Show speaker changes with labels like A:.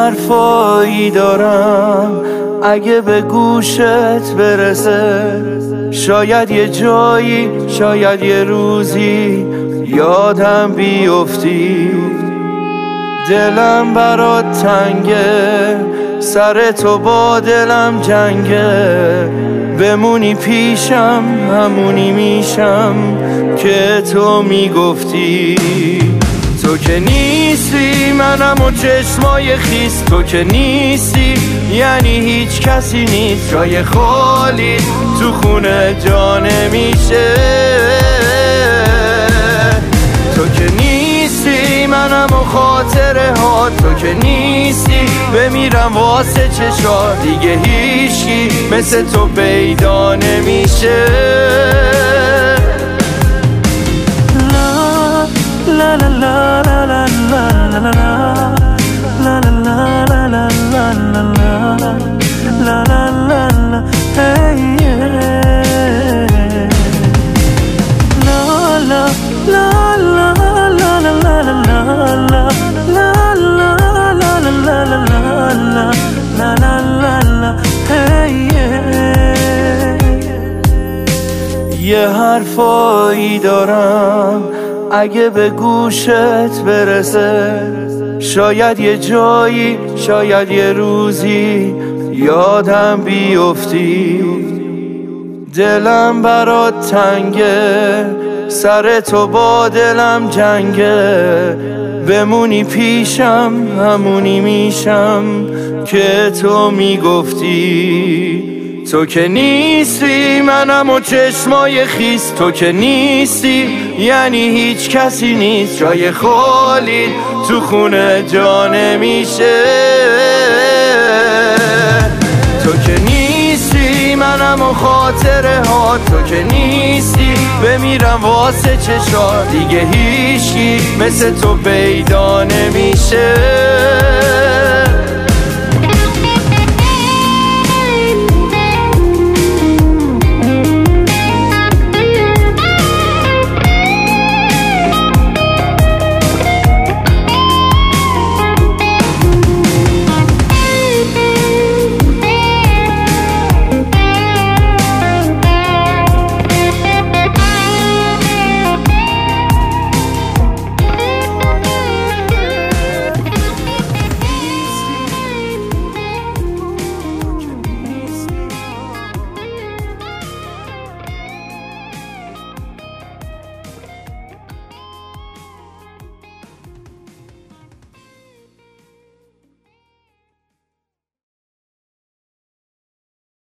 A: حرفایی دارم اگه به گوشت برسه، شاید یه جایی، شاید یه روزی یادم بیفتی. دلم برات تنگه، سر تو با دلم جنگه، بمونی پیشم همونی میشم که تو میگفتی. تو که نیستی منم و چشمای خیس، تو که نیستی یعنی هیچ کسی نیست. جای خالی تو خونه جا نمیشه. تو که نیستی منم و خاطره ها، تو که نیستی بمیرم واسه چشات. دیگه هیچی مثل تو پیدا نمیشه. La la la la la la la la la la la la la la la la la la la hey yeah. La la la la la la la la la la la la la la hey yeah. یه حرفایی دارم اگه به گوشت برسه، شاید یه جایی، شاید یه روزی یادم بیفتی. دلم برات تنگه، سر تو با دلم جنگه، بمونی پیشم همونی میشم که تو میگفتی. تو که نیستی منم و چشمای خیس، تو که نیستی یعنی هیچ کسی نیست. جای خالی تو خونه جا نمیشه. تو که نیستی منم و خاطره ها، تو که نیستی بمیرم واسه چشات. دیگه هیچی مثل تو پیدا نمیشه.